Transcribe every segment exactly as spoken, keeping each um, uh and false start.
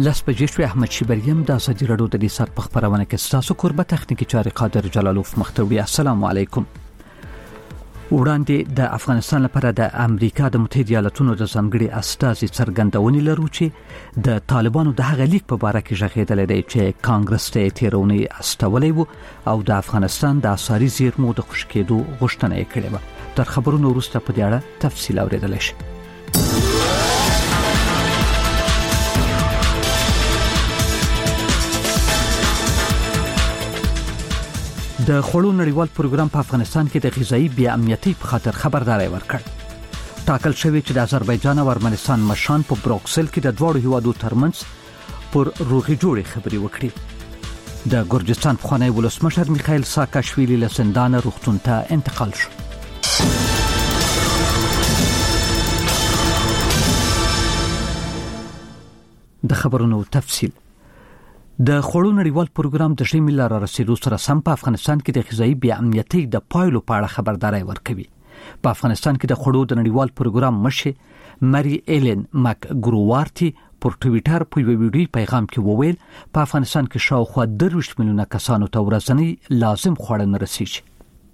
لاس بجشوی احمد شیبریم د ازادي رادیو د لیسات په خبرونه کې تاسو قربت تخنیکی چاري قادر جلالوف مختوی. السلام علیکم. وړاندې د افغانستان لپاره د امریکا د متحده ایالاتونو د ځانګړي استازي څرګندونې لرو چې د طالبانو د هغه لیک په اړه کې ژغېدل دي چې کانګرس ته تیرونی استولې وو او د افغانستان د اساري زیرمو د خوشکېدو غوښتنه یې کړې و. تر خبرونو وروسته په دې اړه تفصیل اوریدل شي. د خوړو نړیوال پروګرام په افغانستان کې د غذایی بې امنیتۍ په خاطر خبرداري ورکړ. ټاکل شوی چې د آذربایجان او ارمنستان مشران په بروکسل کې د دوه هیوادو ترمنځ پر روغي جوړې خبرې وکړي. د ګرجستان پخوانی ولسمشر میخائیل ساکاشویلی له زندان روغتون ته انتقال شو. د خبرونو تفصیل. د خوړو نړیوال پروګرام د ژمي لاره رسیدو سره سم په افغانستان کې د غذایی بې امنیتۍ د پایلو په اړه خبرداري ورکوي. په افغانستان کې د خوړو د نړیوال پروګرام مشر مری ایلن مک ګرووارتي پر ټویټر په یو ویډیو پیغام کې وویل په افغانستان کې شاوخوا درویشت میلیونه کسانو ته ورځنی لازم خواړه نه رسیږي.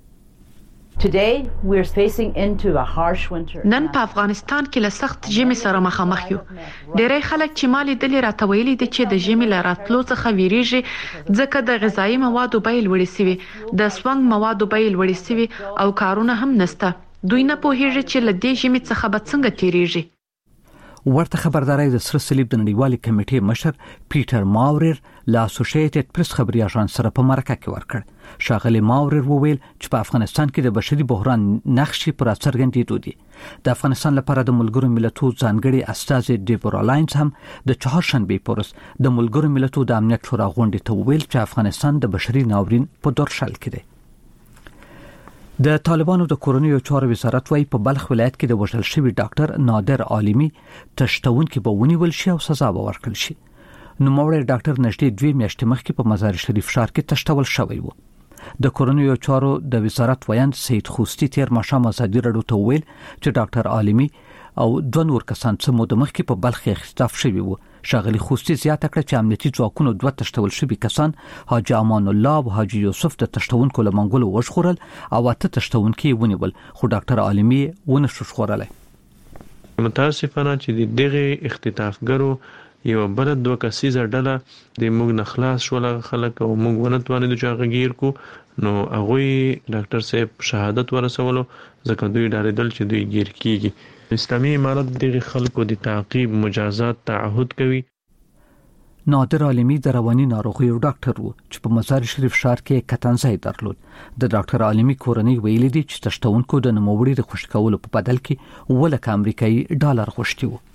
نن په افغانستان کې له سخت ژمي سره مخامخ یو. ډېری خلک چې مالي دلې راته ویلي دي چې د ژمي له راتلو څخه ویریږي ځکه د غذایی موادو بیې لوړې سوي، د سونګ موادو بیې لوړې سوي او کارونه هم نشته. دوی نه پوهیږي چې له دې ژمي څخه به څنګه تیریږي. ورته خبرداري د سره صلیب د نړیوالې کمیټې مشر پیټر ماورر له اسوسییټډ پریس خبري اژانس سره په مرکه کې ورکړ. شاغلی ماورر وویل چې په افغانستان کې د بشري بحران نقشې پر څرګندېدو دي. د افغانستان لپاره د ملګرو ملتونو ځانګړي استازي ډیبورا لاینز هم د چهارشنبه پورس د ملګرو ملتونو د امنیت شورا غونډې ته وویل چې افغانستان د بشري ناورین په دورشل کې دی. د طالبانو د کورنیو چارو وزارت وايي په بلخ ولایت کې د وژل شوی ډاکټر نادر عالمي تشتونکي به ونیول شي او سزا به ورکړل شي. نوموړی ډاکټر نږدې دوه میاشتې مخکې په مزار شریف ښار کې تشتول شوی و. د کورنیو چارو د وزارت ویاند سید خوستی تیر ماښام ازادي رادیو ته ویل چې ډاکټر عالمي او دوه نور کسان چې مو د مخکې په بلخ کې اختطاف شوی وو. شاغلی خوستی زیاته کړه چې امنیتي ځواکونو دوه تشتول شوي کسان حاجی امان الله او حاجی یوسف د تشتونکو له منګولو وژغورل او اته تشتونکي ونیول، خو ډاکټر عالمي ونه شو ژغورلی. متاسفانه چې دغه اختطافګرو یو بل دوه کسیزه ډله د موږ نه خلاص شول خلک او موږ ونه توانېدو چې هغه ګیر کو، نو هغوی ډاکټر صاحب شهادت ورسولو ځکه دوی ډارېدل چې دوی ګیر کیږي. اسلامي امارت دغه خلکو د تعقیب مجازات تعهد کوي. نادر عالمي د رواني ناروغیو ډاکټر وو چې په مزار شریف ښار کې کتنځای درلود. د ډاکټر عالمي کورنۍ ویلي دي چې تشتونکو د نوموړي د خوشکولو په بدل کې ولکه امریکایي ډالر غوښتي وو.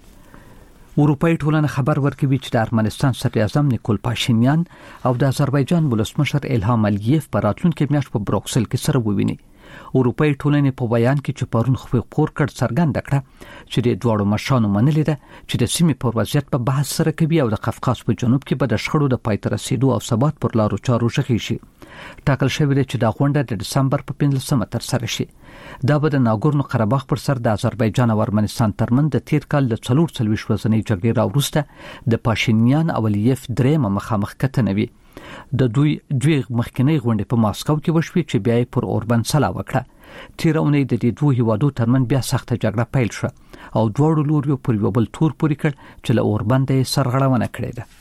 اروپאי ټولنه خبر ورکوي چې د ارمنستان صدر اعظم نیکول پاشینیان او د آذربایجان ولسمشر الهام الیف په راتلونکي میاشت په بروکسل کې سره وویني. اروپאי ټولنې په بیان کې چې پرون خبر کړ څرګنده کړه چې د دوړو مشرانو منلې ده چې د سیمې پر وضعیت په بحث سره کوي او د قفقاز په جنوب کې به د شخړو د پای ته رسیدو او ثبات پر لارو چارو ژغې شي. ټاکل شوی دی چې دا غونډه د دسمبر په پنځلسمه ترسره شي. دا به د ناګورنو قرهباغ پر سر د آذربایجان او ارمنستان ترمنځ د تیر کال د څلور څلوېښت ورځنۍ جګړې راوروسته د پاشینیان او الیف درېیمه مخامخ کتنه وي. د دوی دوی مخکنی غونډه په ماسکو کې وشوه چې بیا پر اوربان سلا وکړه. تیر اونۍ د دې دوه هیوادو ترمن بیا سخته جګړه پیل شوه او دواړو لوريو پر یو بل تور پوري کړ چې له اوربان د سرغړونه کړې ده.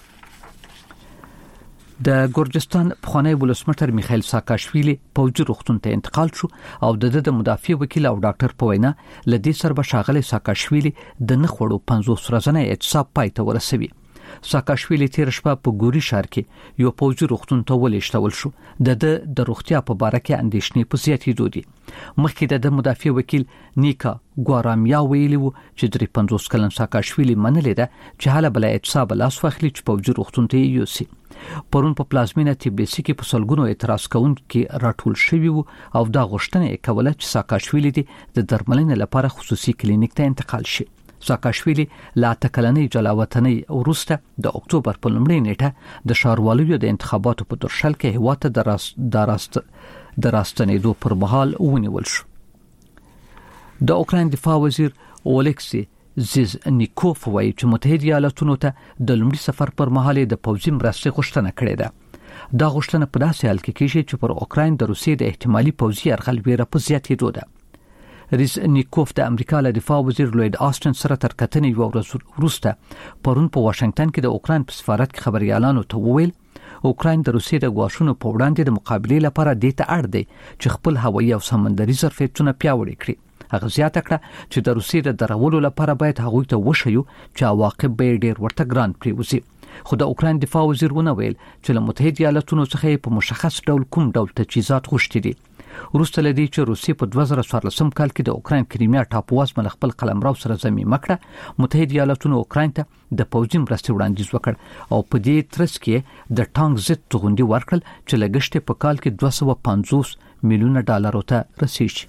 د ګرجستان پخوانی ولسمشر میخائیل ساکاشویلی پوځي روغتون ته انتقال شو او د د مدافع وکیل او ډاکټر په وینا لدې سر به شاغلی ساکاشویلی د نخوړو پنځوس ورځنی اعتصاب پای ته ورسوي. ساکاشویلی تیر شپه په ګوري ښار کې یو پوځي روغتون ته ولېږدول شو. د د روغتیا په باره کې اندېښنې په زیاتېدو دي. مخکې د مدافع وکیل نیکا ګوارامیا ویلي وو چې درې پنځوس کلن ساکاشویلی منلې ده چې حاله بل اعتصاب لاس واخلي چې پوځي روغتون ته یوسي. پرون په پلازمینه تبلیسي کې په سلګونو اعتراض کوونکي راټول شوي وو او دا غوښتنه یې کوله چې ساکاشویلی د درملنې لپاره خصوصي کلینیک ته انتقال شي. ساکاشویلی لا تکلنی جلاوطنی وروسته د اکتوبر په لومړۍ نیټه د ښاروالۍ د انتخاباتو په درشل کې هیواد ته د راست د راستنېدو پر مهال ونیول شو. د اوکراین دفاع وزیر اولکسی زیز نیکوف وایي چې متحده ایالاتونو ته د لومړي سفر پر مهال د پوځي مرستې غوښتنه کړې ده. دا غوښتنه په داسې حال کې کېږي چې پر اوکراین د روسیې د احتمالي پوځي یرغل ویره په زیاتېدو ده. ریز نیکوف د امریکا له دفاع وزیر لوید آسټن سره تر کتنې یو ورځ وروسته پرون په واشنگټن کې د اوکراین په سفارت کې خبريالانو ته وویل اوکراین د روسیې د غواښونو په وړاندې د مقابلې لپاره د ته اړ دی چې خپل هوایي او سمندري ظرفیتونه پیاوړي کړي. هغه زیاته کړه چې د روسیې د درولو لپاره باید هغوی ته وشیو چې عواقب به ډېر ورته ګران پریوزي. خو د اوکراین دفاع وزیر ونه ویل چې له متحده ایالاتونو څخه په مشخص ډول کوم ډول تجهیزات غوښتي دي. وروسته لدی چې روسیې په دوه زره څوارلسم کال کې د اوکراین کریمیا ټاپووزمه خپل قلمرو سره ضمیمه کړه، متحده ایالاتونو اوکراین ته د پوځي مرستې وړاندیز وکړ او په دې ترڅ کې د ټانک ضد توغندي ورکړل چې لګښت په کال کې دوه سوه پنځوس میلیونه ډالر ته رسیږي.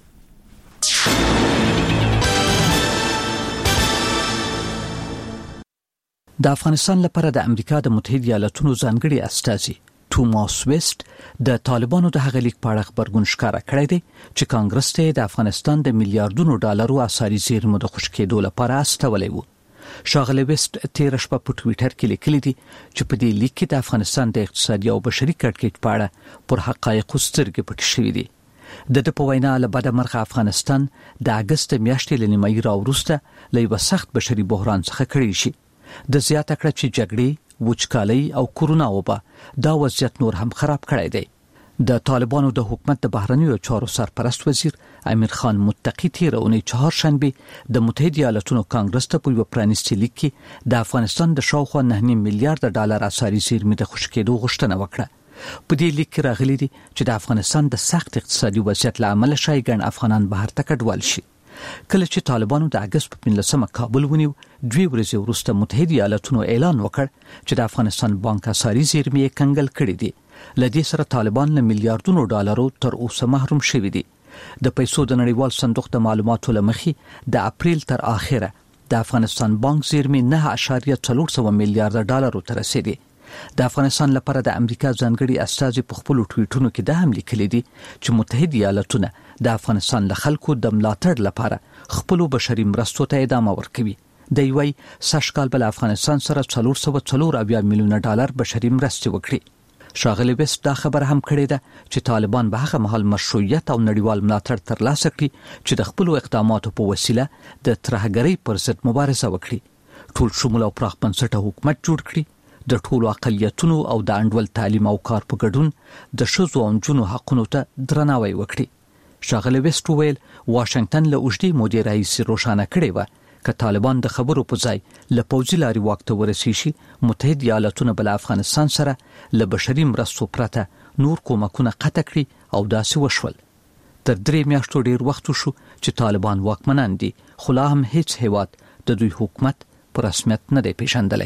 د افغانستان لپاره د امریکا د متحده ایالاتونو ځانګړي استازي توماس ویست د طالبانو د هغه لیک په اړه خبرګون ښکاره کړی دی چې کانګرس ته د افغانستان د میلیارډونو ډالرو اساري زیرمو د خشکېدو لپاره استولی وو. ښاغلی ویست تیر شپه په ټویټر کې لیکلی دی چې په دې لیک کې د افغانستان د اقتصادي او بشري کړکېچ په اړه پر حقایقو سترګې پټې شوې دي. د د په وینا له بده مرغه افغانستان د اګست میاشتې له نیمایي راوروسته له یوه سخت بشري بحران څخه کړی شي. د زیاته کړه چې جګړې، وچکالۍ او کورونا وبا دا وضعیت نور هم خراب کړی دی. د طالبانو د حکومت د بهرنیو چارو سرپرست وزیر امیر خان متقی تیر اونۍ چهارشنبه د متحده ایالاتونو کانګرس ته په یو پرانیستي لیک کې د افغانستان د شاوخوا نه نیم میلیارډ ډالر اساري زیرمې د خشکېدو غوښتنه وکړه. په دې لیک کې راغلي دي چې د افغانستان د سخت اقتصادي وضعیت له امله شایي ګڼ افغانان بهر ته کډوال شي. کله چې طالبانو د اګست په پنځلسمه کابل ونیو، دوی ورځې وروسته متحده ایالاتونو اعلان وکړ چې د افغانستان بانک اساري زیرمې کنګل کړي دي. لدې سره طالبان له میلیارډونو ډالرو تر اوسه محروم شوي دي. د پیسو د نړیوال صندوق د معلوماتو له مخې د اپریل تر اخره د افغانستان بانک زیرمې نه اعشاریه څلور سوه میلیارډ ډالرو ته رسیدي. د افغانستان لپاره د امریکا ځانګړي استازي په خپل ټویټونو کې دا هم لیکلي دي چې متحده ایالاتونه د افغانستان له خلکو د ملاتړ لپاره خپل بشري مرستو ته ادامه ورکوي. د یوې سږ کال بل افغانستان سره څلور سوه څلور اویا میلیونه ډالر بشري مرستې وکړي. ښاغلی ویست دا خبره هم کړې ده چې طالبان به هغه مهال مشروعیت او نړیوال ملاتړ ترلاسه کړي چې د خپل اقداماتو په وسیله د ترهګرۍ پر ضد مبارزه وکړي، ټول شمول او پراخ بنسټه حکومت جوړ کړي، د ټولو اقلیتونو او د انډول تعلیم او کار په ګډون د ښځو او نجونو حقونو ته درناوی وکړي. ښاغلی ویست وویل واشنگټن له اوږدې مودې راهیسې روښانه کړې وه که طالبان د خبرو په ځای له پوځي لارې واک ته ورسیږي، متحده ایالاتونه به له افغانستان سره له بشري مرستو پرته نور کومکونه قطع کړي او داسې وشول. تر درې میاشتو ډېر وخت وشو چې طالبان واکمنان دي، خو لا هم هیڅ هیواد د دوی حکومت په رسمیت نه دی پیژندلی.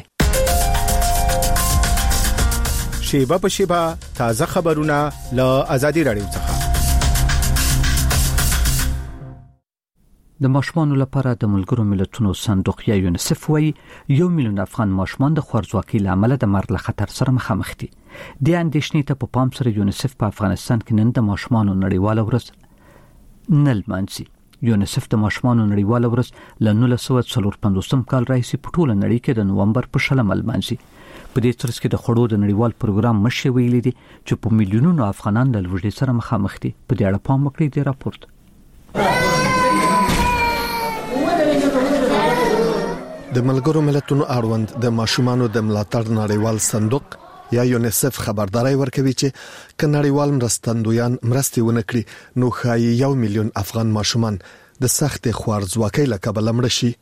شیبه په شیبه تازه خبرونه له آزادي رادیو څخه. د ماشومانو لپاره د ملګرو ملتونو صندوق یا یونیسف وایي یو میلیون افغان ماشومان د خوارځواکۍ له امله د مرګ له خطر سره مخامخ دي. د اندېښنې ته په پام سره یونیسف په افغانستان کې نن د ماشومانو نړیواله ورځ نه لمانځي. یونیسف د ماشومانو نړیواله ورځ له نولس سوه څلور پنځوسم کال راهیسې په ټوله نړۍ کې د نومبر په شلمه لمانځي. په دې ترڅ کې د خوړو د نړیوال پروګرام مشر ویلي دي چې په میلیونونو افغانان له لوږې سره مخامخ دي. په دې اړه پام وکړئ د راپورټ. د ملګرو ملتونو اړوند د ماشومانو د ملاتړ نړیوال صندوق یا یونیسف خبرداري ورکوي چې ک نړیوال مرستندویان مرستې ونکړي نو خای یو میلیون افغان ماشومان د سخت خوارځواکۍ له کبله مړ شي.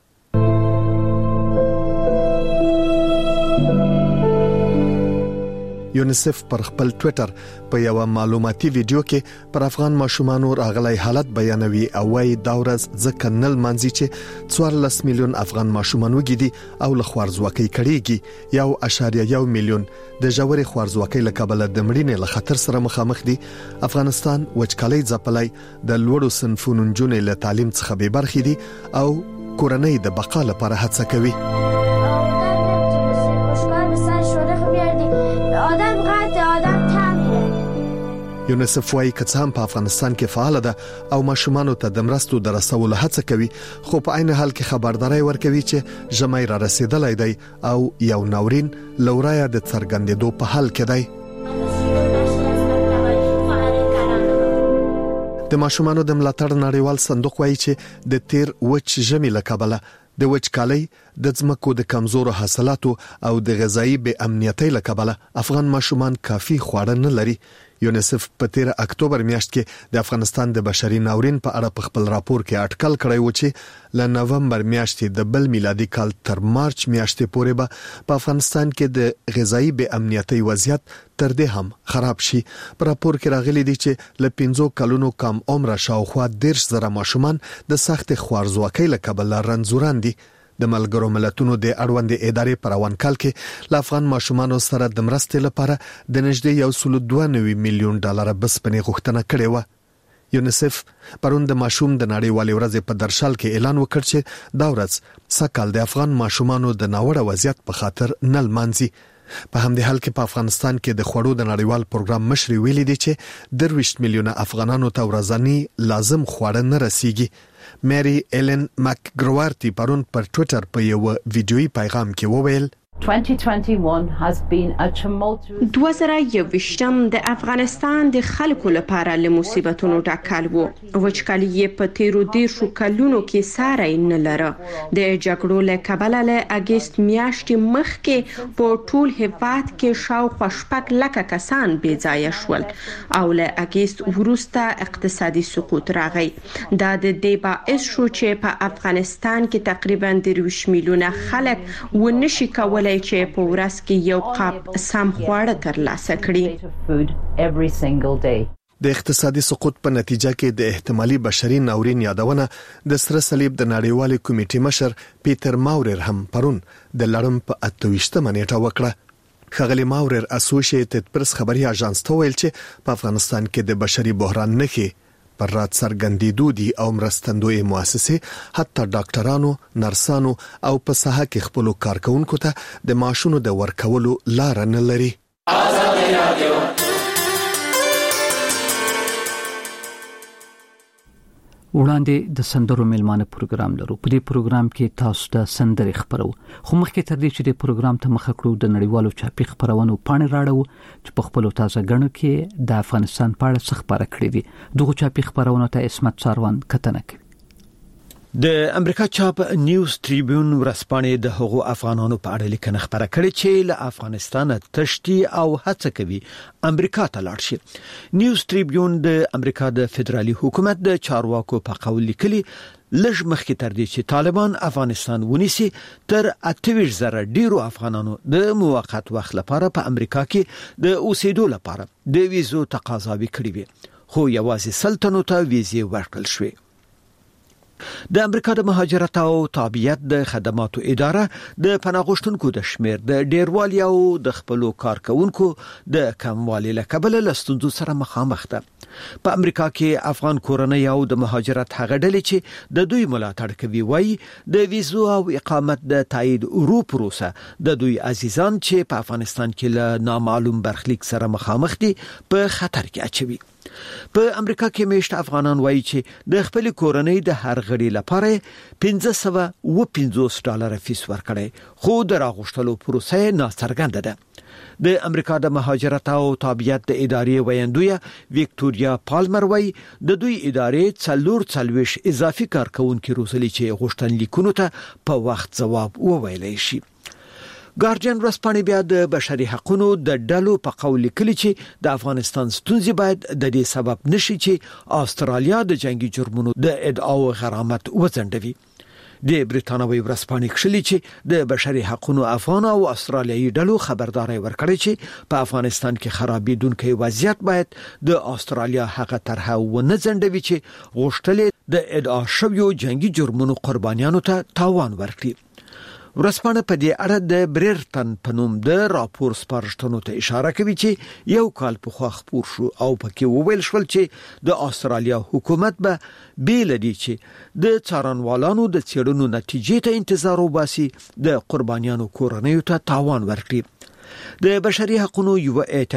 یونیسف پر خپل ټوئیټر په یو معلوماتي ویډیو کې پر افغان ماشومانو راغلي حالت بیانوي او وايي دا ورځ ځکه نل مانځي چې څوارلس میلیون افغان ماشومان وګړي او له خوارځواکۍ کړيږي یو اشاریه یو میلیون د ژورې خوارځواکۍ له کبله د مړینې له خطر سره مخامخ دي. افغانستان وچکالۍ ځپلای د لوړو صنفونو جنونو له تعلیم څخه به برخې دي او کورنۍ د بقا لپاره هڅه کوي. یونیسف وايي که څه هم په افغانستان کې فعال ده او ماشومان ته د مرستو د رسولو هڅه کوي، خو په عین حال کې خبرداري ورکوي چې ژمی را رسیدلای دی او یو ناورین لورای د څرګندېدو په حال کې دی. د ماشومانو د ملاتړ نړیوال صندوق وايي چې د تیر وچ ژمي له کبله د وچکالۍ، د ځمکو د کمزورو حاصلاتو او د غذایی بې امنیتۍ له کبله افغان ماشومان کافي خواړه نه لري. یونیسف په تیر اکتوبر میاشت کې د افغانستان د بشري ناورین په اړه په خپل راپور کې اټکل کړی و چې له نومبر میاشتې د بل میلادي کال تر مارچ میاشتې پورې به په افغانستان کې د غذایی بې امنیتۍ وضعیت تر دې هم خراب شي. په راپور کې راغلي دي چې له پنځو کلونو کم عمره شاوخوا دېرش زره ماشومان د سخت خوارځواکۍ له کبله رنځوران دي. د ملګرو ملتونو د اړوند ادارې په روان کال کې له افغان ماشومانو سره د مرستې لپاره د نږدې یو سل دوه نوي میلیون ډالر بسپنې غوښتنه کړې و. یونیسف پرون د ماشوم د نړیوالې ورځې په درشل کې اعلان وکړ چې دا ورځ سکهال د افغان ماشومانو د ناوړه وضعیت په خاطر نه لمانځي. په همدې حال کې په افغانستان کې د خوړو د نړیوال پروګرام مشر ویلي دی چې درویشت میلیونه افغانانو ته ورځنی لازم خواړه نه رسیږي. مری ایلن مکګروارتی پرون پر ټوئیټر په یو ویډیویي پیغام کې وویل دوه زره یوویشتم د افغانستان د خلکو لپاره له مصیبتونو ډک کال و. وچکالي په تیرو دیرشو کلونو کې ساری نه لره. د جګړو له کبله له اگست میاشتې مخکې په ټول هیواد کې شاوخوا شپږ لکه کسان بې ځایه شول او له اگست وروسته اقتصادي سقوط راغی. دا د دې باعث شو چې په افغانستان کې تقریبا درویشت میلیونه خلک ونشي کولای چې په ورځ کې یو قاب سم خواړه ترلاسه کړي. د اقتصادي سقوط په نتیجه کې د احتمالي بشري ناورین یادونه د سره صلیب د نړیوالې کمیټې مشر پیټر ماورر هم پرون د لړم په اته ویشتمه نیټه وکړه. ښاغلي ماورر اسوسییټډ پریس خبري اژانس ته ویل چې په افغانستان کې د بشري بحران نښې پر رات څرګندېدو دي او مرستندوی مؤسسې حتی ډاکټرانو، نرسانو او په ساحه کې خپل کارکونکو ته د معاشونو د ورکولو لار نه لري. وړاندې د سندرو میلمانه پروګرام لرو. په دې پروګرام کې تاسو ته سندرې خبرو، خو مخکې تر دې چې د پروګرام ته مخه کړو د نړیوالو چاپی خبرونو پاڼې راړو چې په خپل تازه غنو کې د افغانستان په اړه څه خبره کړې دي. دغه چاپی خبرونو ته اسمت ساروان کتنه کوي. د امریکا چاپ نیوز ټریبیون ورځپاڼې د هغو افغانانو په اړه لیکنه خبره کړې چې له افغانستان تشتي او هڅه کوي امریکا ته لاړ شي. نیوز ټریبیون د امریکا د فدرالي حکومت د چارواکو په قول لیکلي لږ مخکې تر دې چې طالبان افغانستان ونیسي تر اته ویشت زره ډیرو افغانانو د موقت وخت لپاره په امریکا کې د اوسېدو لپاره د ویزو تقاضا وکړي وي، خو یوازې سلطنو ته ویزې ورکړل شوې. د امریکا د مهاجرت او تابعیت د خدماتو اداره د پناه غوښتونکو د شمیر د ډیروالي او د خپلو کارکونکو د کموالي له کبله له ستونزو سره مخامخ ده. په امریکا کې افغان کورنۍ او د مهاجرت هغه ډلې چې د دوی ملاتړ کوي وایي د ویزو او اقامت د تایید ورو پروسه د دوی عزیزان چې په افغانستان کې له نامعلوم برخلیک سره مخامخ دي په خطر کې اچوي. په امریکا کې میشت افغانان وایي چې د خپل کورنۍ د هر غړي لپاره پنځه سوه او پنځوس ډالر فیس ورکړي، خو د راغښتلو پروسه ناڅرګنده ده. د امریکا د مهاجرت او تابعیت د ادارې ویاندویه ویکټوریا پالمر وایي د دوی ادارې څلور څلويش اضافي کارکونکو روزلي چې غوښتنلیکونو ته په وخت ځواب وویلی شي. ګارډین ورځپاڼې بیا د بشري حقوقو د ډلو په قول لیکلي چې د افغانستان ستونزې باید د دې سبب نشي چې استرالیا د جنگي جرمونو د ادعاو غرامت وځنډوي. د بریټانوي ورځپاڼې کښلي چې د بشري حقوقو افغان او استرالیایي ډلو خبرداري ورکړي چې په افغانستان کې خرابېدونکو وضعیت باید د استرالیا هغه طرحه ونه ځنډوي چې غوښتل د ادعا شویو جنگي جرمونو قربانیانو ته تاوان ورکړي. ورځپاڼه په دې اړه د بریرټن په نوم د راپور سپارښتنو ته اشاره کوي چې یو کال پخوا خپور شو او پکې وویل شول چې د استرالیا حکومت به بیل دي چې د څارنوالانو د څېړنو نتیجې ته انتظار وباسي د قربانیانو کورنیو ته تاوان ورکړي. د بشري حقوقو یو